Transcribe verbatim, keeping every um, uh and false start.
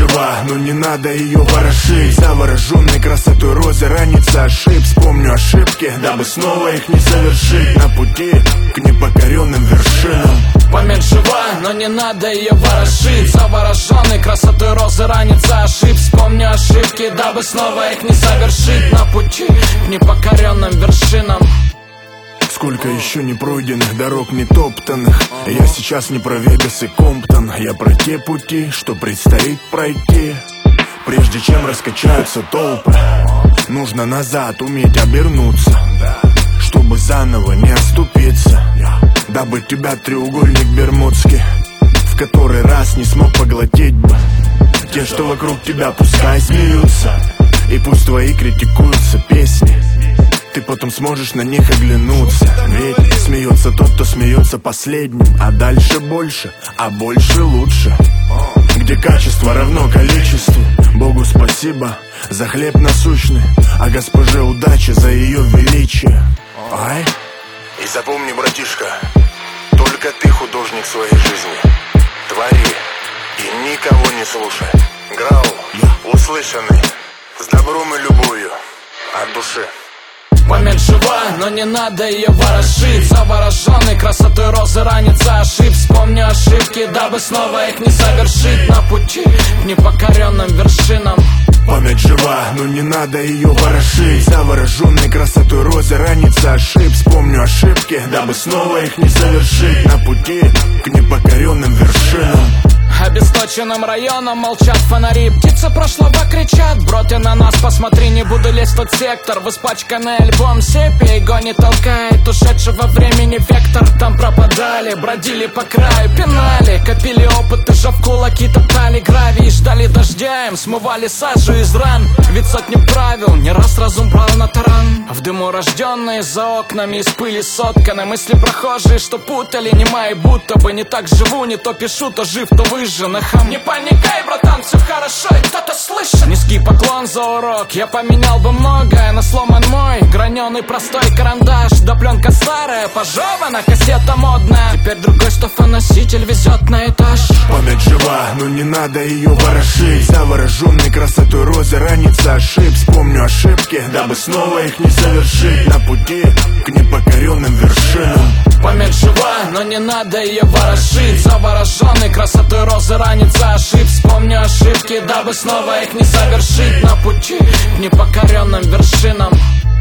жива, но не надо ее ворошить. Завороженной красотой розы ранится ошиб. Вспомню ошибки, дабы снова их не совершить. На пути к непокоренным вершинам. Память жива, но не надо ее ворошить. Завороженной красотой розы ранится ошиб. Вспомню ошибки, дабы снова их не совершить. На пути к непокоренным вершинам. Сколько еще не пройденных дорог, не топтанных. Я сейчас не про Вегас и Комптон. Я про те пути, что предстоит пройти. Прежде чем раскачаются толпы, нужно назад уметь обернуться, чтобы заново не оступиться. Дабы тебя треугольник бермудский в который раз не смог поглотить бы. Те, что вокруг тебя, пускай смеются, и пусть твои критикуются песни. Ты потом сможешь на них оглянуться. Ведь смеется тот, кто смеется последним. А дальше больше, а больше лучше. Где качество равно количеству. Богу спасибо за хлеб насущный, а госпоже удачи за ее величие. Ай. И запомни, братишка, только ты художник своей жизни. Твори и никого не слушай. Грау, услышанный, с добром и любовью, от души. Память жива, но не надо ее ворошить. Завороженной красотой розы ранится ошиб. Вспомню ошибки, дабы снова их не совершить. На пути к непокоренным вершинам. Память жива, но не надо ее ворошить. Завороженной красотой розы ранится ошиб. Вспомню ошибки, дабы снова их не совершить. На пути к непокоренным вершинам. Обесточенным районом молчат фонари. Птицы прошлого кричат: бро, ты на нас посмотри, не буду лезть в тот сектор. В испачканный альбом сепия, его не толкает ушедшего времени вектор. Там пропадали, бродили по краю, пинали, копили опыт и жав кулаки, топтали гравий, ждали дождя, им смывали сажу из ран. Ведь сотни правил, не раз разум брал на таран. В дыму рожденные за окнами, из пыли сотканы мысли прохожие, что путали, не мои, будто бы не так живу, не то пишу, то жив, то выжил. Нахам. Не паникай, братан, все хорошо, и кто-то слышит. Низкий поклон за урок, я поменял бы многое, но сломан мой граненый простой карандаш. Да пленка старая, пожевана, кассета модная. Теперь другой штофоноситель везет на этаж. Память жива, но не надо ее ворошить. Завороженной красотой розы ранится ошиб. Вспомню ошибки, дабы снова их не совершить. На пути к непокоренным вершинам. Память жива, но не надо ее ворошить. Завороженной красотой розы ранится ошиб. Вспомню ошибки, дабы снова их не совершить. На пути к непокоренным вершинам.